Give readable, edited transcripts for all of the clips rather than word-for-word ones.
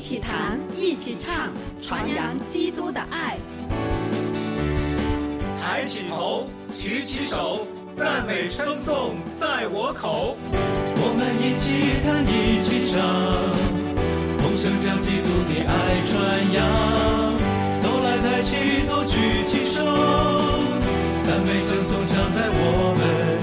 起弹，一起唱，传扬基督的爱。 抬起头，举起手，赞美称颂在我口。 我们一起弹，一起唱，同声将基督的爱传扬。都来抬起头，举起手，赞美称颂常在我们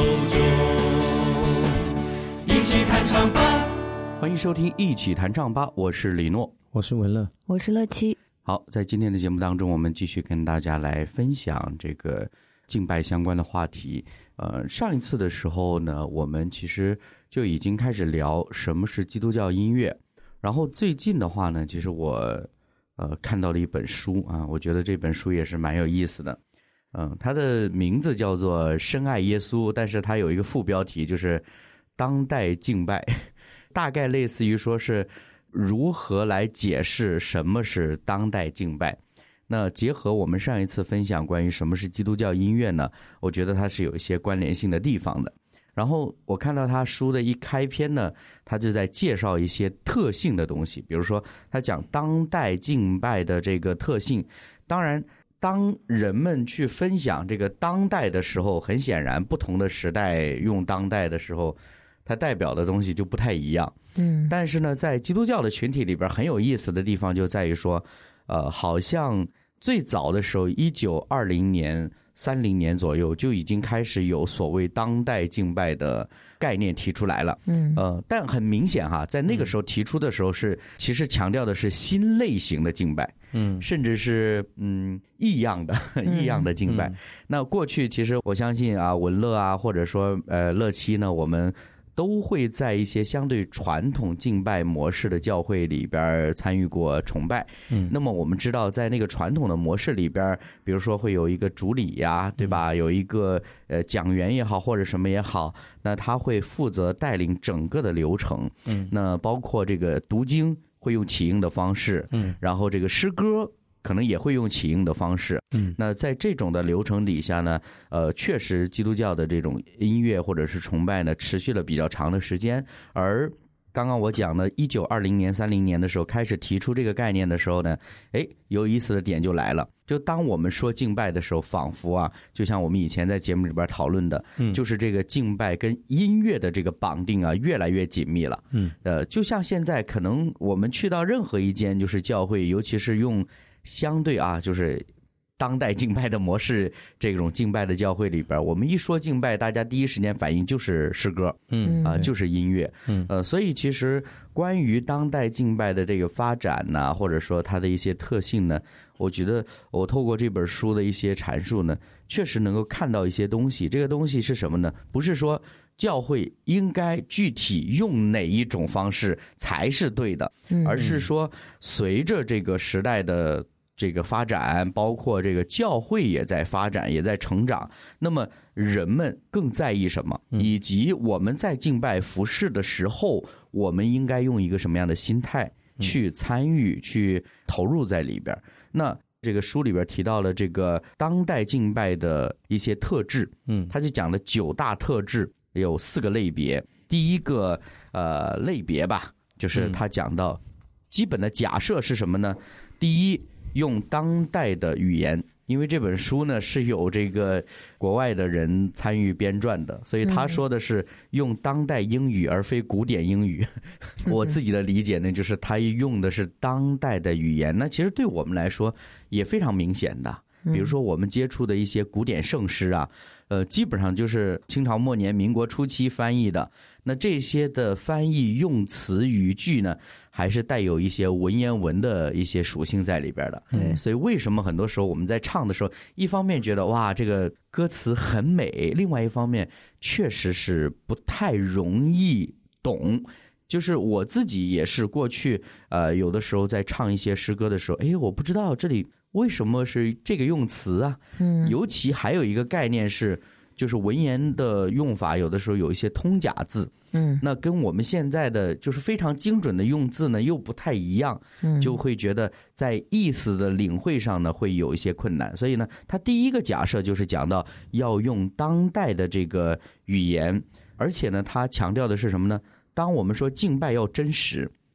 口中。一起弹唱吧！ 欢迎收听一起弹唱吧，我是李诺， 我是文乐， 我是乐七。 好，在今天的节目当中，我们继续跟大家来分享这个敬拜相关的话题。上一次的时候呢，我们其实就已经开始聊什么是基督教音乐。然后最近的话呢，其实我看到了一本书啊，我觉得这本书也是蛮有意思的。它的名字叫做《深爱耶稣》，但是它有一个副标题就是当代敬拜，大概类似于说是如何来解释什么是当代敬拜。那结合我们上一次分享关于什么是基督教音乐呢，我觉得它是有一些关联性的地方的。然后我看到他书的一开篇呢，他就在介绍一些特性的东西，比如说他讲当代敬拜的这个特性。当然当人们去分享这个当代的时候，很显然不同的时代用当代的时候，它代表的东西就不太一样。但是呢，在基督教的群体里边很有意思的地方就在于说，好像最早的时候1920年30年左右就已经开始有所谓当代敬拜的概念提出来了。但很明显哈，在那个时候提出的时候其实强调的是新类型的敬拜，甚至是异样的敬拜。那过去其实我相信啊，文乐啊，或者说乐七呢，我们都会在一些相对传统敬拜模式的教会里边参与过崇拜。那么我们知道在那个传统的模式里边，比如说会有一个主礼呀，对吧？有一个讲员也好或者什么也好，那他会负责带领整个的流程。那包括这个读经会用起应的方式，然后这个诗歌可能也会用起应的方式。那在这种的流程底下呢，确实基督教的这种音乐或者是崇拜呢，持续了比较长的时间。而刚刚我讲的1920年30年的时候开始提出这个概念的时候呢，有意思的点就来了。就当我们说敬拜的时候，仿佛啊，就像我们以前在节目里边讨论的，就是这个敬拜跟音乐的这个绑定啊，越来越紧密了。就像现在可能我们去到任何一间就是教会，尤其是用相对啊，就是当代敬拜的模式，这种敬拜的教会里边，我们一说敬拜，大家第一时间反应就是诗歌，就是音乐。所以其实关于当代敬拜的这个发展呢，或者说它的一些特性呢，我觉得我透过这本书的一些阐述呢，确实能够看到一些东西。这个东西是什么呢？不是说教会应该具体用哪一种方式才是对的，而是说随着这个时代的这个发展，包括这个教会也在发展，也在成长，那么人们更在意什么，以及我们在敬拜服事的时候，我们应该用一个什么样的心态去参与，去投入在里边。那这个书里边提到了这个当代敬拜的一些特质，他就讲了9大特质，有4个类别。第一个类别吧，就是他讲到基本的假设是什么呢？第一，用当代的语言，因为这本书呢是有这个国外的人参与编撰的，所以他说的是用当代英语而非古典英语。我自己的理解呢，就是他用的是当代的语言。那其实对我们来说也非常明显的，比如说我们接触的一些古典圣诗啊，基本上就是清朝末年民国初期翻译的。那这些的翻译用词语句呢，还是带有一些文言文的一些属性在里边的。所以为什么很多时候我们在唱的时候，一方面觉得哇这个歌词很美，另外一方面确实是不太容易懂。就是我自己也是过去有的时候在唱一些诗歌的时候，我不知道这里为什么是这个用词啊。尤其还有一个概念是，就是文言的用法有的时候有一些通假字，那跟我们现在的就是非常精准的用字呢又不太一样，就会觉得在意思的领会上呢会有一些困难。所以呢，他第一个假设就是讲到要用当代的这个语言，而且呢他强调的是什么呢？当我们说敬拜要真实，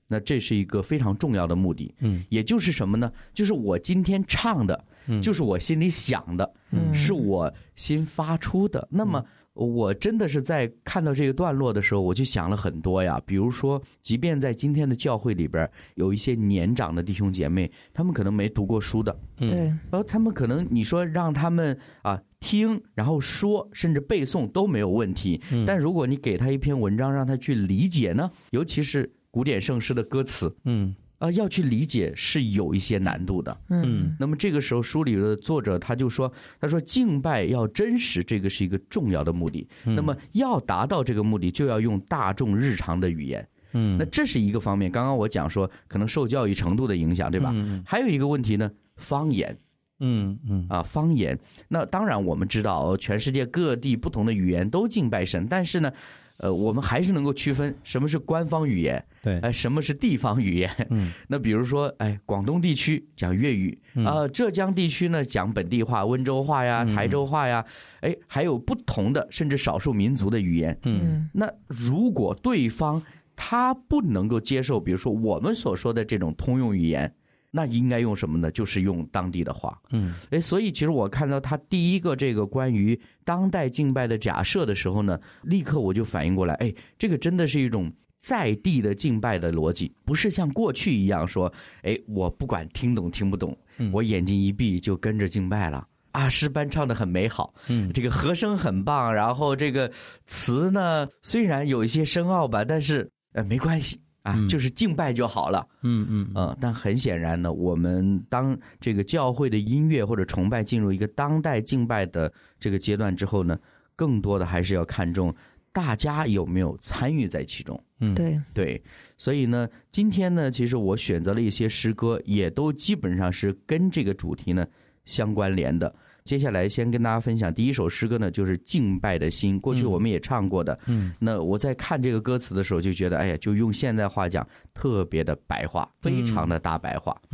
那这是一个非常重要的目的。也就是什么呢？就是我今天唱的，就是我心里想的，是我心发出的。那么我真的是在看到这个段落的时候，我就想了很多呀。比如说，即便在今天的教会里边，有一些年长的弟兄姐妹，他们可能没读过书的， 对， 然后他们可能你说让他们听，然后说，甚至背诵都没有问题。但如果你给他一篇文章，让他去理解呢，尤其是古典圣诗的歌词，要去理解是有一些难度的。那么这个时候书里的作者他说敬拜要真实，这个是一个重要的目的。那么要达到这个目的，就要用大众日常的语言。那这是一个方面。刚刚我讲说可能受教育程度的影响，对吧？还有一个问题呢，方言。方言。那当然我们知道全世界各地不同的语言都敬拜神，但是呢我们还是能够区分什么是官方语言， 对， 什么是地方语言。那比如说广东地区讲粤语，浙江地区呢讲本地话，温州话呀，台州话呀，还有不同的甚至少数民族的语言。那如果对方他不能够接受比如说我们所说的这种通用语言，那应该用什么呢？就是用当地的话。所以其实我看到他第一个这个关于当代敬拜的假设的时候呢，立刻我就反应过来，这个真的是一种在地的敬拜的逻辑，不是像过去一样说，我不管听懂听不懂，我眼睛一闭就跟着敬拜了。诗班唱得很美好，这个和声很棒，然后这个词呢虽然有一些深奥吧，但是没关系。就是敬拜就好了。但很显然呢，我们当这个教会的音乐或者崇拜进入一个当代敬拜的这个阶段之后呢，更多的还是要看重大家有没有参与在其中。对，所以呢，今天呢，其实我选择了一些诗歌，也都基本上是跟这个主题呢相关联的。接下来先跟大家分享第一首诗歌呢，就是敬拜的心。过去我们也唱过的。那我在看这个歌词的时候就觉得，就用现代话讲，特别的白话，非常的大白话。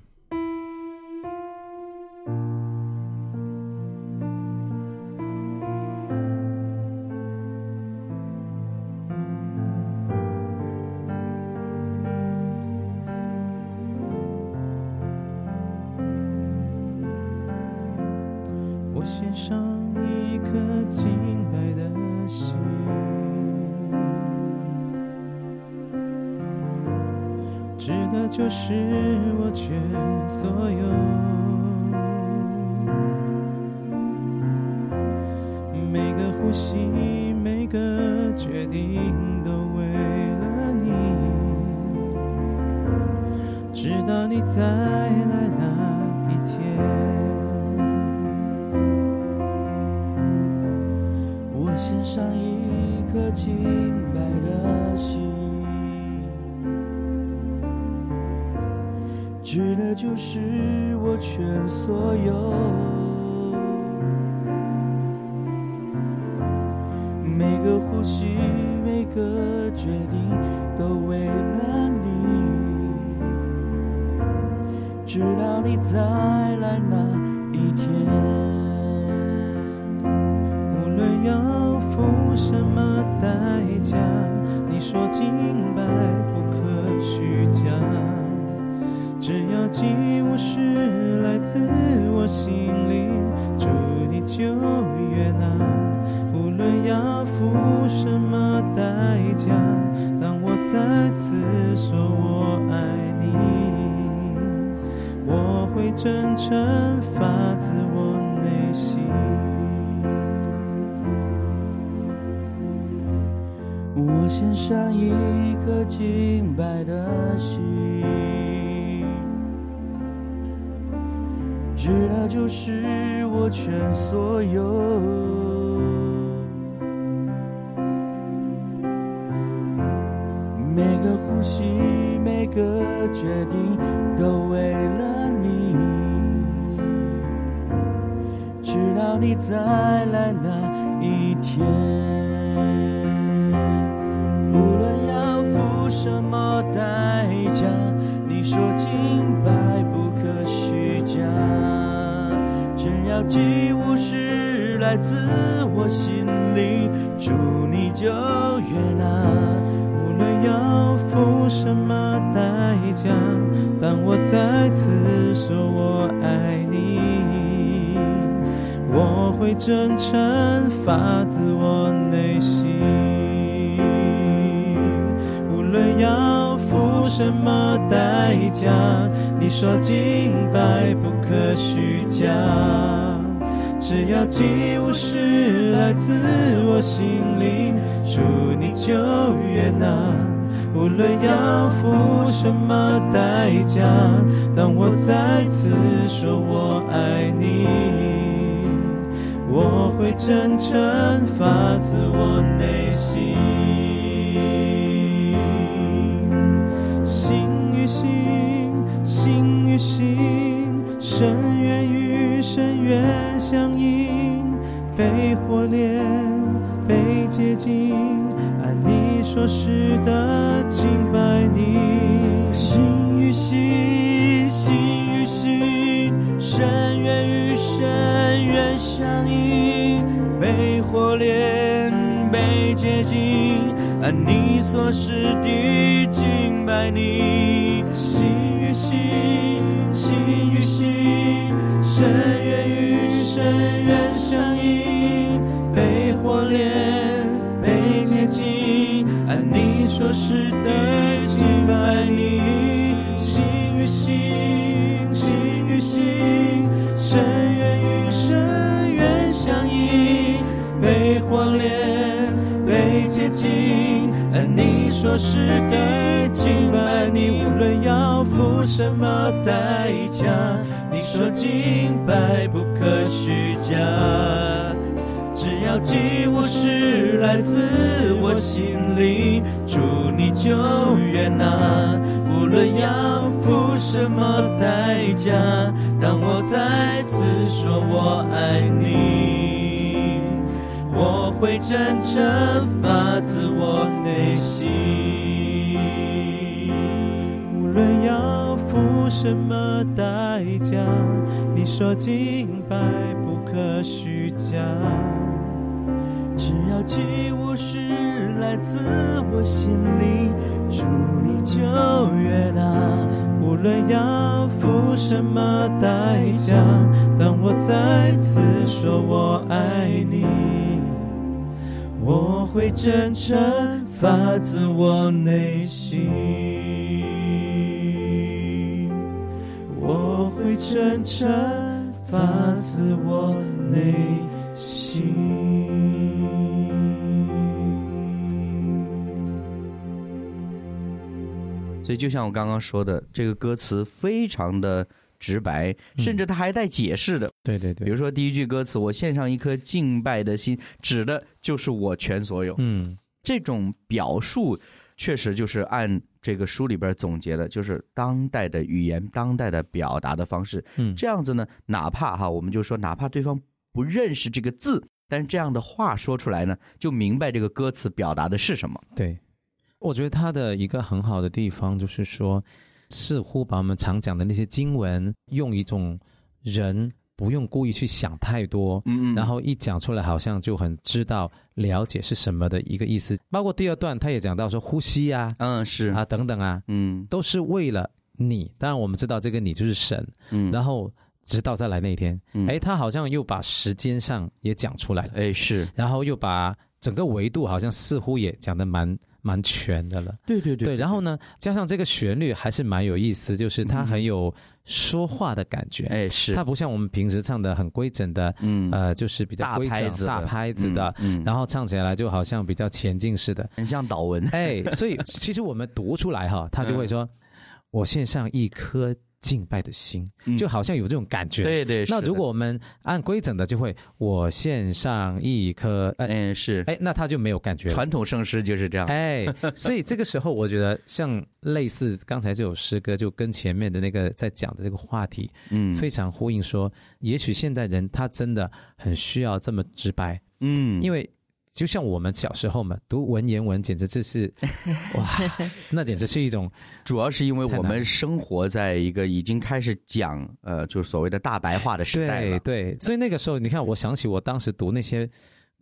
我献上一颗敬拜的心，指的就是我全所有，每个呼吸，每个决定都为了你，直到你再来那一天。 献上一颗敬拜的心，指的就是我全所有，每个呼吸，每个决定都为了你，直到你再来那一天。无论要付什么代价，你说敬拜不可虚假，只要祭物是来自我心里，主你就悦纳。无论要付什么代价，当我再次说我爱你，我会真诚发自我内心。我献上一颗敬拜的心，知道就是我全所有，每个呼吸，每个决定都为了你，直到你再来那一天。无论要付什么代价，你说敬拜不可虚假，只要祭物是来自我心里，主你就悦纳。无论要付什么代价？当我再次说我爱你，我会真诚发自我内心。无论要付什么代价，你说敬拜不可虚假，只要祭物是来自我心里，主你就悦纳。无论要付什么代价，当我再次说我爱你，我会真诚发自我内心。心与心，心与心，深渊与深渊相应，被火炼，被洁净，按你所示的敬拜你。 心与心，心与心，深渊与深渊相应，被火炼，被洁净，按你所示的敬拜你。 心与心，心与心，深渊与深渊相应，被火炼，被洁净，按你所示的敬拜你。心与心，心与心，深渊与深渊相应，被火炼，被洁净，按你所示的敬拜你。无论要付什么代价，你说敬拜不可虚假，只要祭物是来自我心里，主你就悦纳。无论要付什么代价，当我再次说我爱你，我会真诚发自我内心。无论要付什么代价，你说敬拜不可虚假， 只要祭物是来自我心里，主你就悦纳。 无论要付什么代价，当我再次说我爱你，我会真诚发自我内心，我会真诚发自我内心。 所以就像我刚刚说的，这个歌词非常的直白，甚至它还带解释的。 对对对， 比如说第一句歌词，我献上一颗敬拜的心，指的就是我全所有。这种表述确实就是按这个书里边总结的，就是当代的语言，当代的表达的方式。这样子呢，哪怕我们就说哪怕对方不认识这个字，但是这样的话说出来呢，就明白这个歌词表达的是什么。 对，我觉得它的一个很好的地方就是说，似乎把我们常讲的那些经文用一种人不用故意去想太多，然后一讲出来好像就很知道了解是什么的一个意思。包括第二段他也讲到说呼吸啊， 是啊等等啊，都是为了你。当然我们知道这个你就是神，然后直到再来那一天，他好像又把时间上也讲出来了， 是， 然后又把整个维度好像似乎也讲得蛮全的了。 对对对对，然后呢，加上这个旋律还是蛮有意思，就是它很有说话的感觉。 是， 它不像我们平时唱的很规整的，就是比较规整大拍子的，然后唱起来就好像比较前进式的， 很像祷文。 所以其实我们读出来他就会说，我献上一颗敬拜的心，就好像有这种感觉。 对对， 那如果我们按规整的，就会我献上一颗，那他就没有感觉了。 传统圣诗就是这样。 所以这个时候我觉得像类似刚才这首诗歌，就跟前面的那个在讲的这个话题，非常呼应说，也许现代人他真的很需要这么直白，因为就像我们小时候嘛，读文言文简直就是哇，那简直是一种， 主要是因为我们生活在一个已经开始讲就是所谓的大白话的时代了。 对，所以那个时候你看，我想起我当时读那些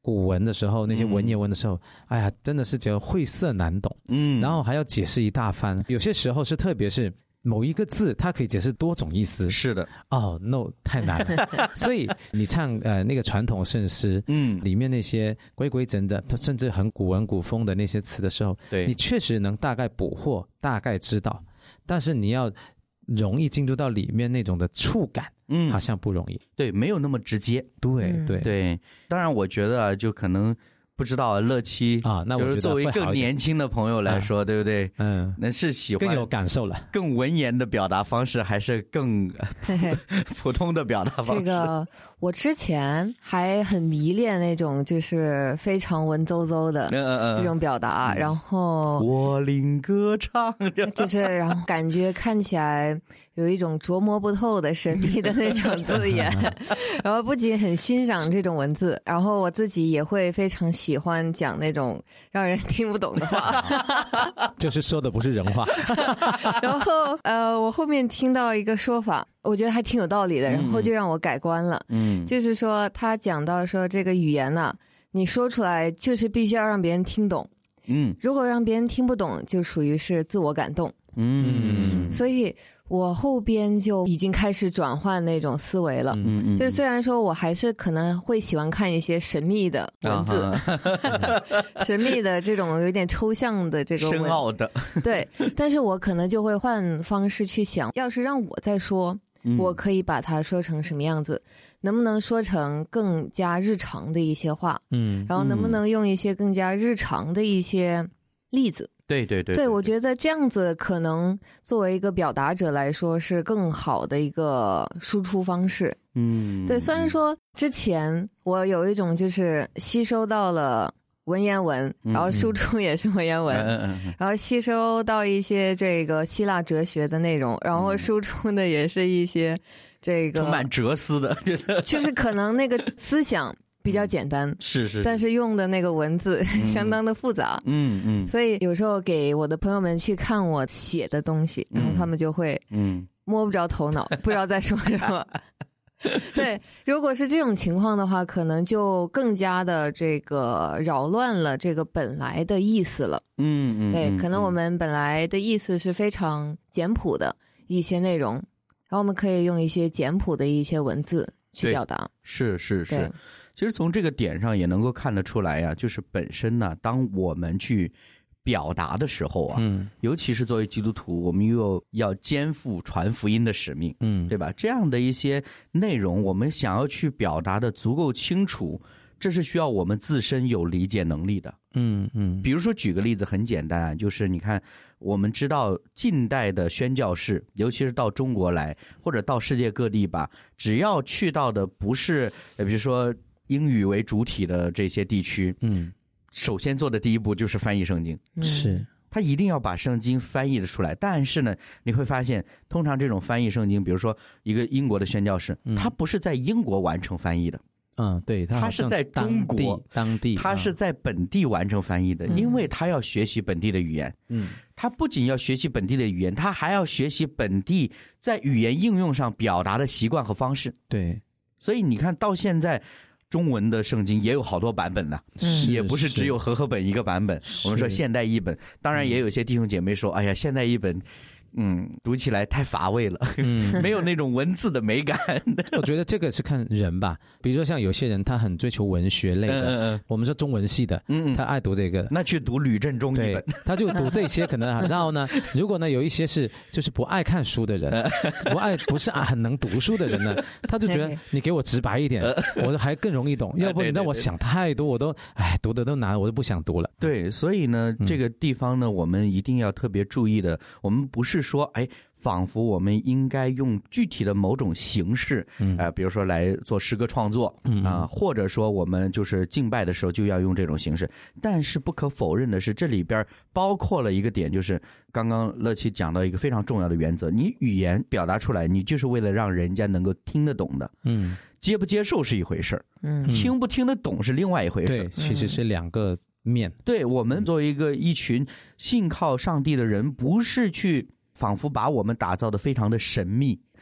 古文的时候，那些文言文的时候，哎呀，真的是觉得晦涩难懂，然后还要解释一大番，有些时候是特别是某一个字它可以解释多种意思。 是的。 no 太难了。所以你唱那个传统圣诗，里面那些规规整整甚至很古文古风的那些词的时候， 对， 你确实能大概捕获，大概知道，但是你要容易进入到里面那种的触感，好像不容易。 对，没有那么直接。 对， 当然我觉得就可能不知道乐期啊，那我觉得就是作为更年轻的朋友来说，对不对？那是喜欢更有感受了， 更文言的表达方式，还是更普通的表达方式？ 这个我之前还很迷恋那种就是非常文绉绉的这种表达，然后我领歌唱， 就是然后感觉看起来有一种琢磨不透的神秘的那种字眼，然后不仅很欣赏这种文字，然后我自己也会非常喜欢讲那种让人听不懂的话， 就是说的不是人话。 然后我后面听到一个说法，我觉得还挺有道理的，然后就让我改观了。就是说他讲到说这个语言呢，你说出来就是必须要让别人听懂。如果让别人听不懂，就属于是自我感动。所以我后边就已经开始转换那种思维了。就是虽然说我还是可能会喜欢看一些神秘的文字，神秘的这种有点抽象的这个深奥的， 对，但是我可能就会换方式去想，要是让我再说，我可以把它说成什么样子，能不能说成更加日常的一些话，然后能不能用一些更加日常的一些例子。对，我觉得这样子可能作为一个表达者来说是更好的一个输出方式。对，虽然说之前我有一种就是吸收到了文言文，然后输出也是文言文，然后吸收到一些这个希腊哲学的内容，然后输出的也是一些这个充满哲思的， 就是可能那个思想比较简单， 是， 但是用的那个文字相当的复杂，所以有时候给我的朋友们去看我写的东西，然后他们就会摸不着头脑，不知道在说什么。对，如果是这种情况的话，可能就更加的这个扰乱了这个本来的意思了。对，可能我们本来的意思是非常简朴的一些内容，然后我们可以用一些简朴的一些文字去表达。是。 其实从这个点上也能够看得出来呀，就是本身呢，当我们去表达的时候啊，尤其是作为基督徒，我们又要肩负传福音的使命，对吧？这样的一些内容，我们想要去表达的足够清楚，这是需要我们自身有理解能力的。比如说举个例子很简单啊，就是你看我们知道近代的宣教士，尤其是到中国来或者到世界各地吧，只要去到的不是比如说英语为主体的这些地区，首先做的第一步就是翻译圣经。 是他一定要把圣经翻译的出来，但是呢你会发现通常这种翻译圣经，比如说一个英国的宣教士，他不是在英国完成翻译的， 对， 他是在中国当地他是在本地完成翻译的，因为他要学习本地的语言。他不仅要学习本地的语言，他还要学习本地在语言应用上表达的习惯和方式。 对， 所以你看到现在中文的圣经也有好多版本呢，也不是只有和合本一个版本。我们说现代译本，当然也有些弟兄姐妹说，哎呀，现代译本读起来太乏味了，没有那种文字的美感。 我觉得这个是看人吧，比如说像有些人他很追求文学类的，我们说中文系的，他爱读这个， 那去读吕振中译本， 他就读这些可能。然后呢，如果呢有一些是就是不爱看书的人，不是很能读书的人呢，他就觉得你给我直白一点，我还更容易懂，要不你让我想太多，我都读的都难，我都不想读了。 对，所以呢这个地方呢，我们一定要特别注意的，我们不是说仿佛我们应该用具体的某种形式，比如说来做诗歌创作或者说我们就是敬拜的时候就要用这种形式。但是不可否认的是，这里边包括了一个点，就是刚刚乐琪讲到一个非常重要的原则，你语言表达出来，你就是为了让人家能够听得懂的。接不接受是一回事，听不听得懂是另外一回事。 对，其实是两个面。 对，我们作为一群信靠上帝的人，不是去仿佛把我们打造的非常的神秘，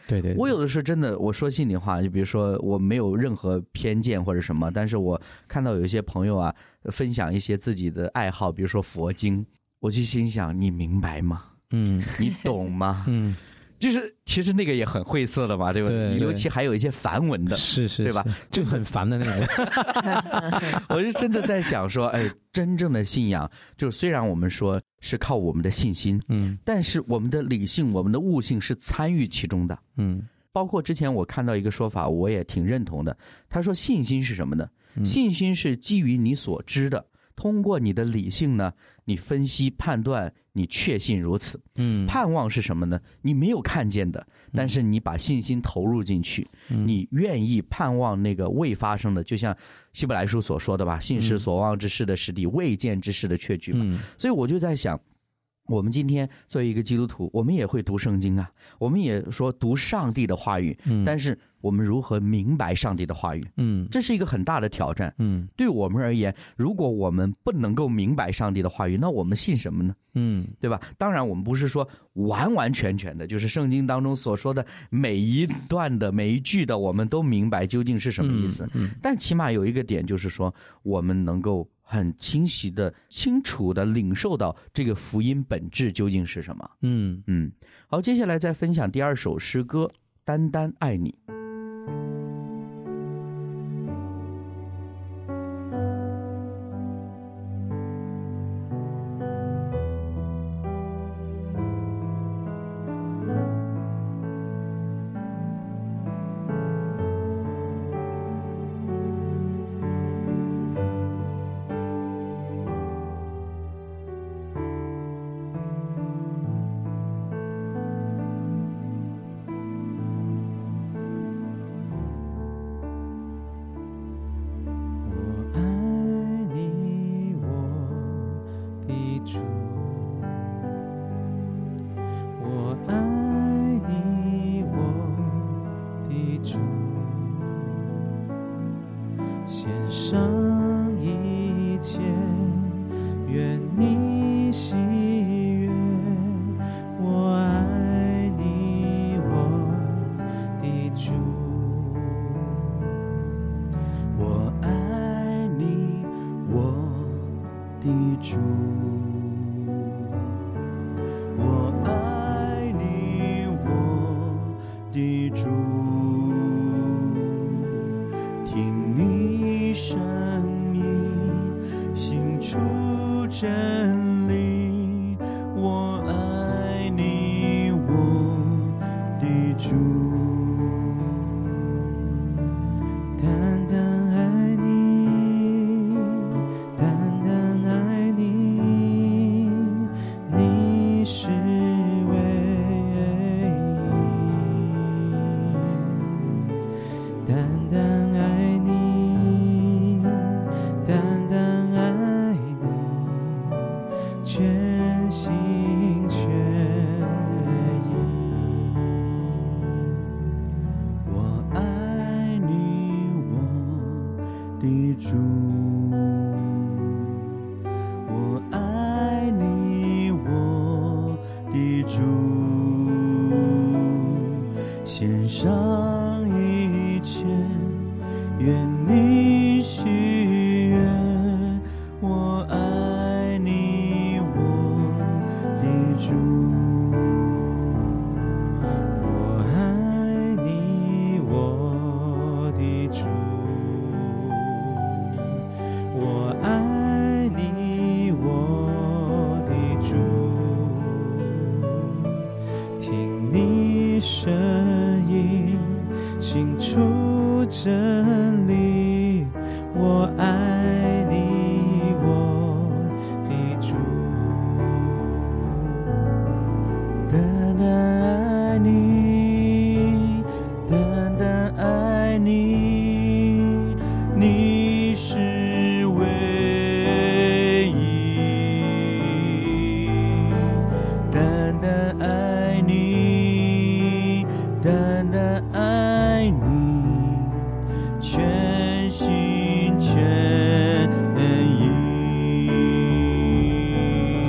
对对， 我有的时候真的，我说心里话，就比如说我没有任何偏见或者什么，但是我看到有一些朋友啊分享一些自己的爱好，比如说佛经，我就心想，你明白吗？你懂吗？就是其实那个也很晦涩的嘛，对吧？对，尤其还有一些梵文的， 是， 对吧？ 就很烦的那个。 我是真的在想说，真正的信仰，就是虽然我们说是靠我们的信心，但是我们的理性、我们的悟性是参与其中的，包括之前我看到一个说法，我也挺认同的。他说，信心是什么呢？信心是基于你所知的，通过你的理性呢，你分析判断，你确信如此。盼望是什么呢？你没有看见的，但是你把信心投入进去，你愿意盼望那个未发生的，就像希伯来书所说的吧，信是所望之事的实底，未见之事的确据嘛。所以我就在想，我们今天作为一个基督徒，我们也会读圣经啊，我们也说读上帝的话语，但是我们如何明白上帝的话语？这是一个很大的挑战。对我们而言，如果我们不能够明白上帝的话语，那我们信什么呢？对吧？当然，我们不是说完完全全的，就是圣经当中所说的每一段的每一句的，我们都明白究竟是什么意思。但起码有一个点，就是说我们能够很清晰的、清楚的领受到这个福音本质究竟是什么。好，接下来再分享第二首诗歌《单单爱你》。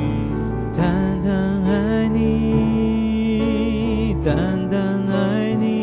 单单爱你，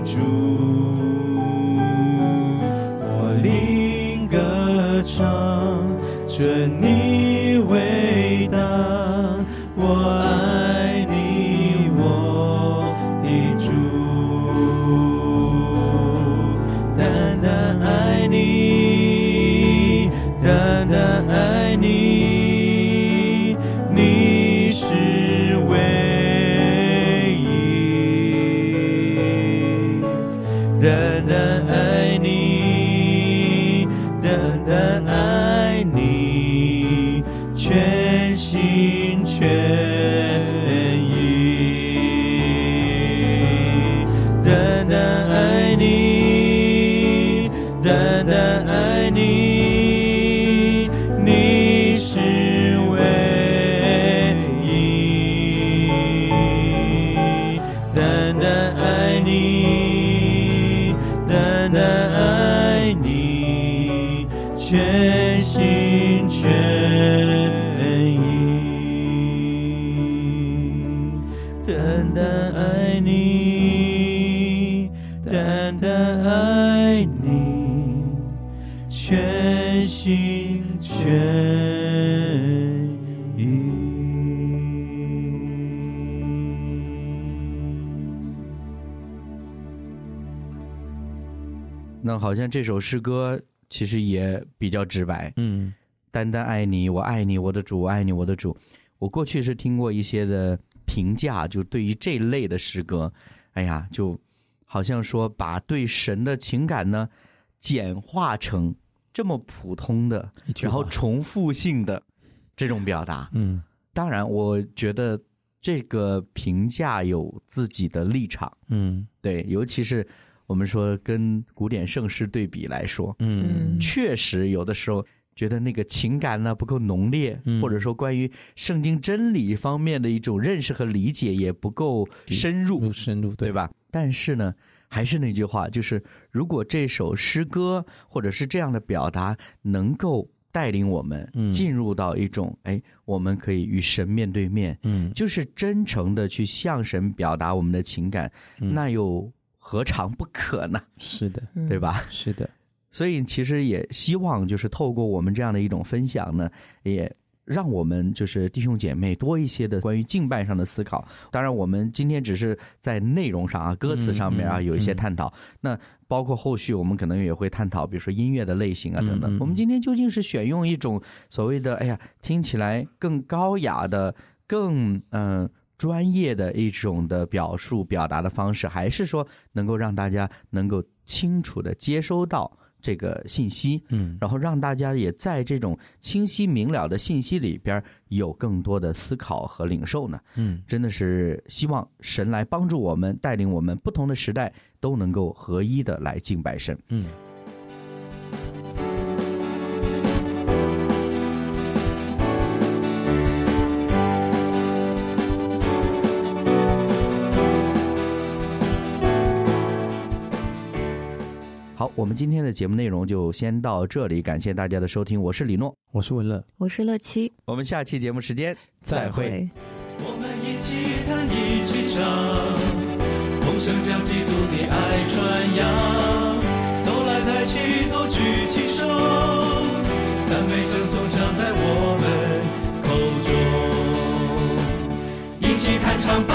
主，我灵歌唱着你伟大，我爱你，我的主，单单爱你，单单爱你，你是唯一，单单爱你，单单爱你，全心全意，单单爱你，单单爱你，你是唯一，单单爱你，单单爱你，全心全意，单单爱你，单单爱你，全心全意。 那好像这首诗歌其实也比较直白，单单爱你，我爱你，我的主，我爱你，我的主。我过去是听过一些的评价，就对于这类的诗歌，哎呀，就好像说把对神的情感呢简化成这么普通的，然后重复性的这种表达。当然我觉得这个评价有自己的立场，对，尤其是我们说跟古典圣诗对比来说，确实有的时候觉得那个情感呢不够浓烈，或者说关于圣经真理方面的一种认识和理解也不够深入，对吧？但是呢，还是那句话，就是如果这首诗歌或者是这样的表达能够带领我们进入到一种我们可以与神面对面，就是真诚的去向神表达我们的情感，那又何尝不可呢？ 是的， 对吧？ 是的。 所以其实也希望就是透过我们这样的一种分享呢，也让我们就是弟兄姐妹多一些的关于敬拜上的思考。当然我们今天只是在内容上啊，歌词上面啊有一些探讨，那包括后续我们可能也会探讨比如说音乐的类型啊等等。我们今天究竟是选用一种所谓的听起来更高雅的更专业的一种的表述表达的方式，还是说能够让大家能够清楚的接收到这个信息，然后让大家也在这种清晰明了的信息里边有更多的思考和领受呢？真的是希望神来帮助我们，带领我们不同的时代都能够合一的来敬拜神。好，我们今天的节目内容就先到这里，感谢大家的收听，我是李诺， 我是文乐， 我是乐琪， 我们下期节目时间再会。 我们一起弹一起唱，同声将基督的爱传扬，都来抬起头举起手，赞美称颂常在我们口中，一起弹唱吧。